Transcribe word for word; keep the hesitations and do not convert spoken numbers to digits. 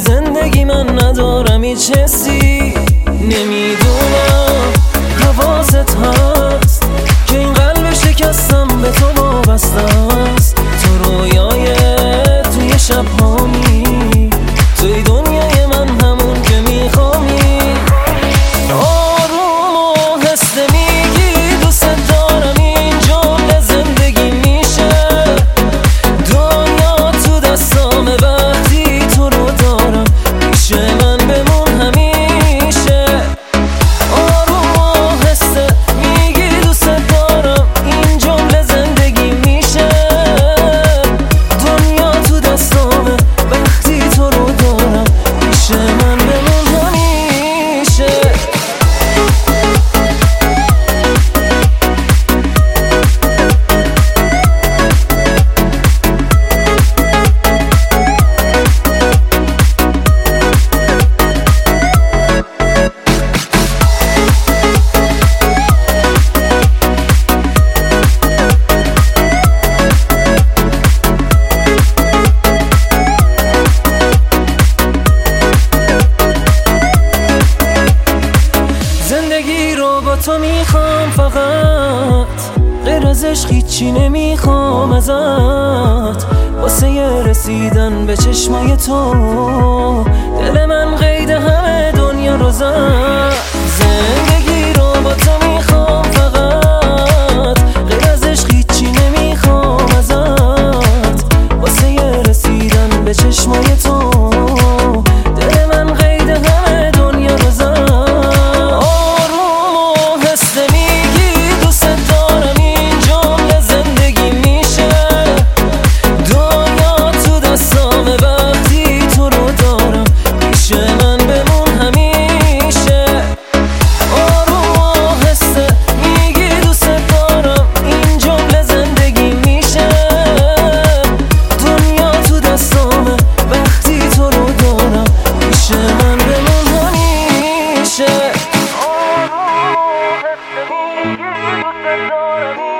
زندگی من ندارم هیچ حسی. نمیدونم حواست هست که این قلب شکستم به تو وابسته است. تو رویای توی شب هامی، توی دنیای من همون که میخوامی. آروم و هسته میگی دوست دارم، این جمله زندگی میشه. دنیا تو دستامه وقتی تو رو دارم، پیش من بمون همیشه. آروم و هسته میگی دوست دارم، این جمله زندگی میشه. دنیا تو دستامه وقتی تو رو دارم، پیش من بمون همیشه. زندگی رو با تو میخوام فقط، غیر از عشق هیچی نمیخوام ازت. واسه رسیدن به چشمای تو دل من قید همه دنیا رو زد. زندگی رو با تو میخوام فقط، غیر از عشق هیچی نمیخوام ازت. واسه رسیدن به چشمای تو دل من قید همه دنیا رو زد. Oh,